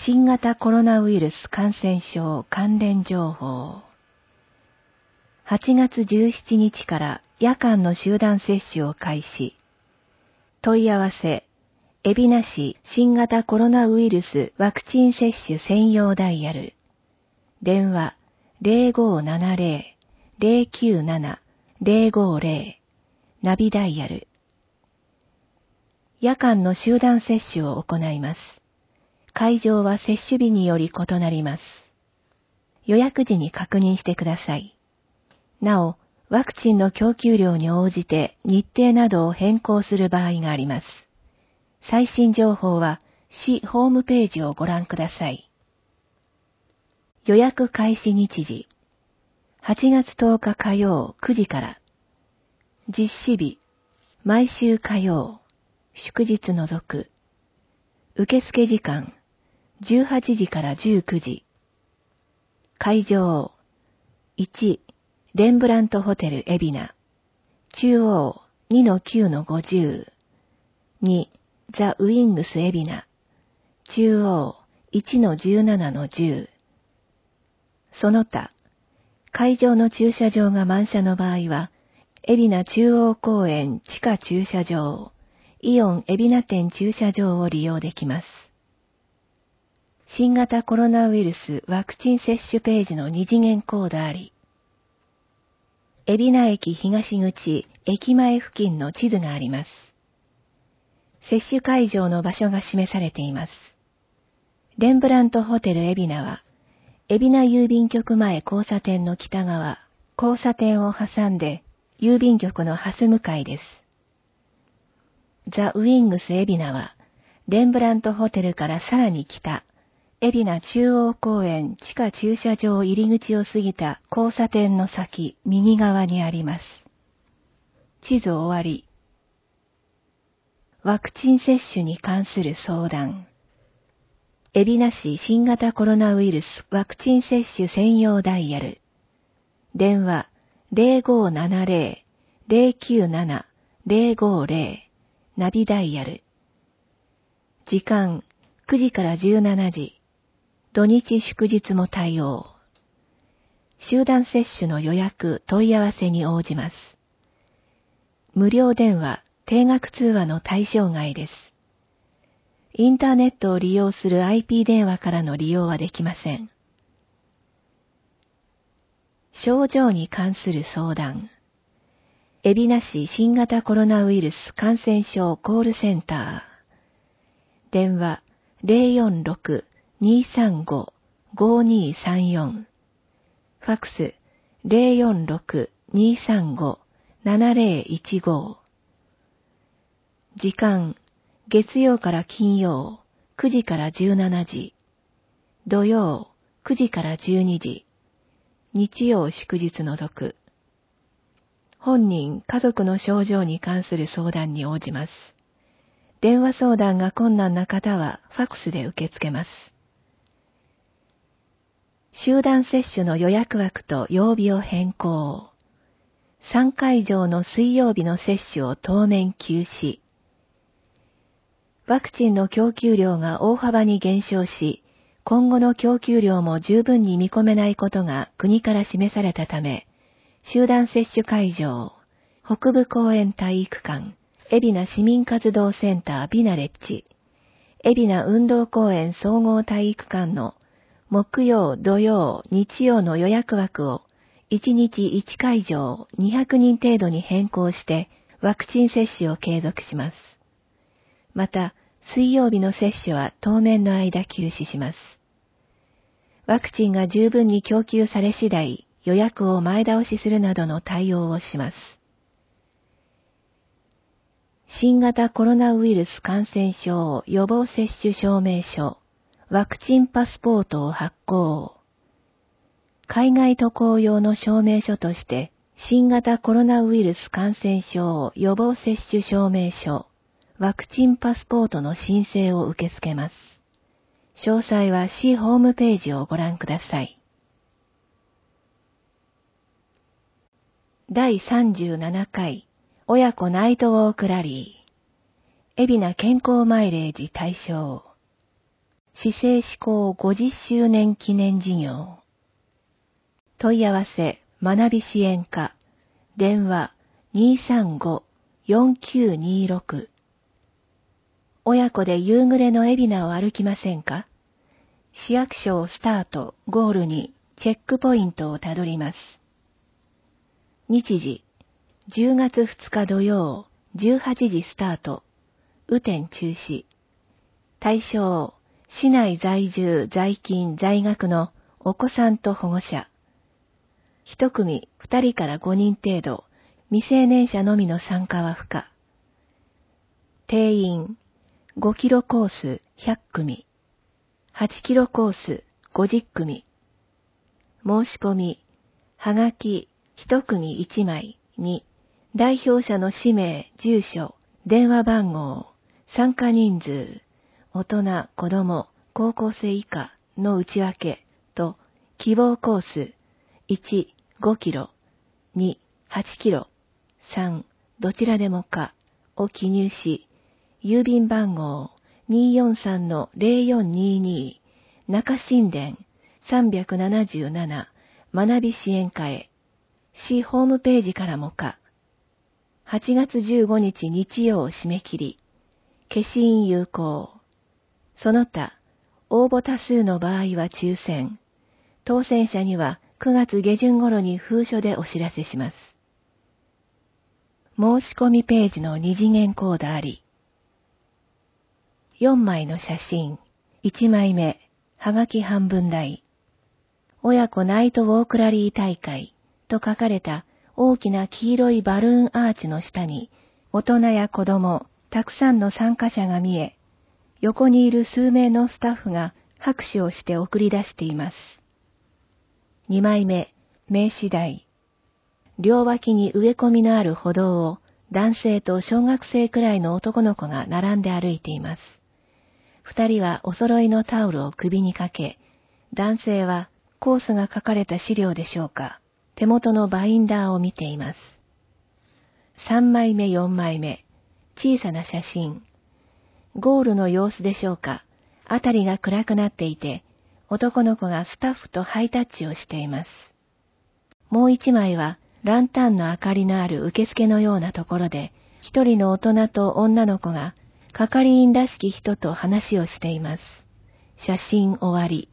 新型コロナウイルス感染症関連情報。8月17日から夜間の集団接種を開始。問い合わせ、海老名市新型コロナウイルスワクチン接種専用ダイヤル。電話0570-097-050ナビダイヤル。夜間の集団接種を行います。会場は接種日により異なります。予約時に確認してください。なお、ワクチンの供給量に応じて日程などを変更する場合があります。最新情報は市ホームページをご覧ください。予約開始日時。8月10日火曜9時から。実施日。毎週火曜。祝日除く。受付時間。18時から19時。会場。1、レンブラントホテル海老名。中央 2-9-50。2、ザ・ウィングス海老名。中央 1-17-10。その他、会場の駐車場が満車の場合は、海老名中央公園地下駐車場、イオン海老名店駐車場を利用できます。新型コロナウイルスワクチン接種ページの2次元コードあり、海老名駅東口駅前付近の地図があります。接種会場の場所が示されています。レンブラントホテル海老名は、海老名郵便局前交差点の北側、交差点を挟んで、郵便局の蓮向かいです。ザ・ウィングス海老名は、レンブラントホテルからさらに北、海老名中央公園地下駐車場入り口を過ぎた交差点の先、右側にあります。地図終わり。ワクチン接種に関する相談。海老名市新型コロナウイルスワクチン接種専用ダイヤル。電話0570-097-050ナビダイヤル。時間9時から17時。土日祝日も対応。集団接種の予約問い合わせに応じます。無料電話、定額通話の対象外です。インターネットを利用する IP 電話からの利用はできません。症状に関する相談。海老名市新型コロナウイルス感染症コールセンター。電話046-235-5234。ファクス046-235-7015。時間月曜から金曜9時から17時。土曜9時から12時。日曜祝日除く。本人、家族の症状に関する相談に応じます。電話相談が困難な方はファクスで受け付けます。集団接種の予約枠と曜日を変更。3会場の水曜日の接種を当面休止。ワクチンの供給量が大幅に減少し、今後の供給量も十分に見込めないことが国から示されたため、集団接種会場、北部公園体育館、海老名市民活動センタービナレッジ、海老名運動公園総合体育館の木曜、土曜、日曜の予約枠を1日1会場200人程度に変更してワクチン接種を継続します。また、水曜日の接種は当面の間休止します。ワクチンが十分に供給され次第、予約を前倒しするなどの対応をします。新型コロナウイルス感染症予防接種証明書、ワクチンパスポートを発行。海外渡航用の証明書として、新型コロナウイルス感染症予防接種証明書、ワクチンパスポートの申請を受け付けます。詳細は市ホームページをご覧ください。第37回親子ナイトウォークラリー。海老名健康マイレージ対象。 市政施行50周年記念事業。問い合わせ、学び支援課、電話 235-4926。親子で夕暮れの海老名を歩きませんか？市役所をスタート、ゴールにチェックポイントをたどります。日時、10月2日土曜、18時スタート、雨天中止。対象、市内在住、在勤、在学のお子さんと保護者。一組2人から5人程度、未成年者のみの参加は不可。定員、5キロコース100組、8キロコース50組。申し込み、はがき1組1枚に、代表者の氏名、住所、電話番号、参加人数、大人、子供、高校生以下の内訳と、希望コース、1、5キロ、2、8キロ、3、どちらでもかを記入し、郵便番号 243-0422 中新田377学び支援課へ、市ホームページからもか。8月15日日曜締め切り、消印有効。その他、応募多数の場合は抽選。当選者には9月下旬頃に封書でお知らせします。申し込みページの2次元コードあり。4枚の写真、1枚目、はがき半分大。親子ナイトウォークラリー大会と書かれた大きな黄色いバルーンアーチの下に、大人や子供、たくさんの参加者が見え、横にいる数名のスタッフが拍手をして送り出しています。2枚目、名刺台。両脇に植え込みのある歩道を男性と小学生くらいの男の子が並んで歩いています。2人はお揃いのタオルを首にかけ、男性はコースが書かれた資料でしょうか、手元のバインダーを見ています。3枚目4枚目、小さな写真。ゴールの様子でしょうか、あたりが暗くなっていて、男の子がスタッフとハイタッチをしています。もう1枚はランタンの明かりのある受付のようなところで、一人の大人と女の子が係員らしき人と話をしています。写真終わり。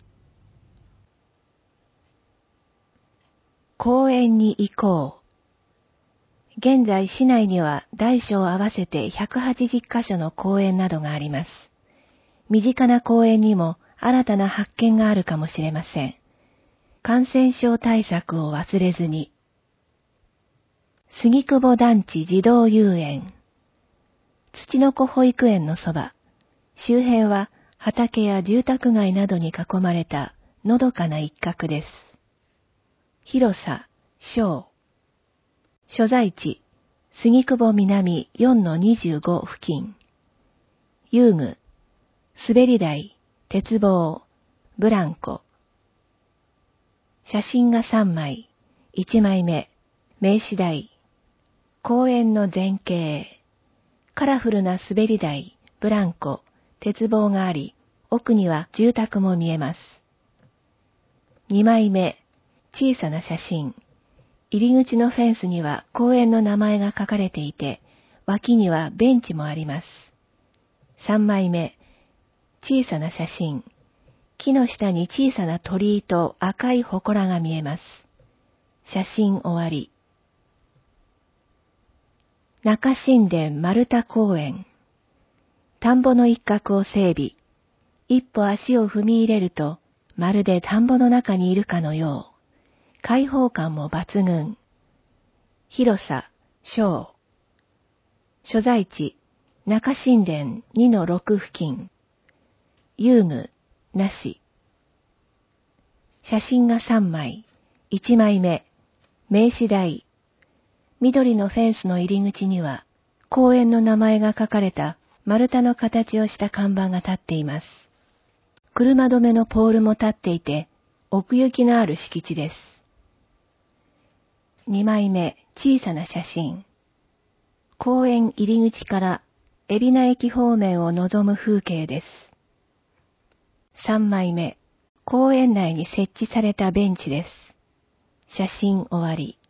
公園に行こう。現在市内には大小合わせて180カ所の公園などがあります。身近な公園にも新たな発見があるかもしれません。感染症対策を忘れずに。杉久保団地児童遊園。土の子保育園のそば。周辺は畑や住宅街などに囲まれたのどかな一角です。広さ、小。所在地、杉久保南 4-25 付近。遊具、滑り台、鉄棒、ブランコ。写真が3枚、1枚目、名刺台。公園の前景。カラフルな滑り台、ブランコ、鉄棒があり、奥には住宅も見えます。2枚目、小さな写真。入り口のフェンスには公園の名前が書かれていて、脇にはベンチもあります。3枚目、小さな写真。木の下に小さな鳥居と赤い祠が見えます。写真終わり。中新田丸太公園。田んぼの一角を整備。一歩足を踏み入れると、まるで田んぼの中にいるかのよう。開放感も抜群。広さ、小。所在地、中新田 2-6 付近。遊具、なし。写真が3枚。1枚目、名刺台。緑のフェンスの入り口には、公園の名前が書かれた丸太の形をした看板が立っています。車止めのポールも立っていて、奥行きのある敷地です。2枚目、小さな写真。公園入り口から海老名駅方面を望む風景です。 3枚目、公園内に設置されたベンチです。写真終わり。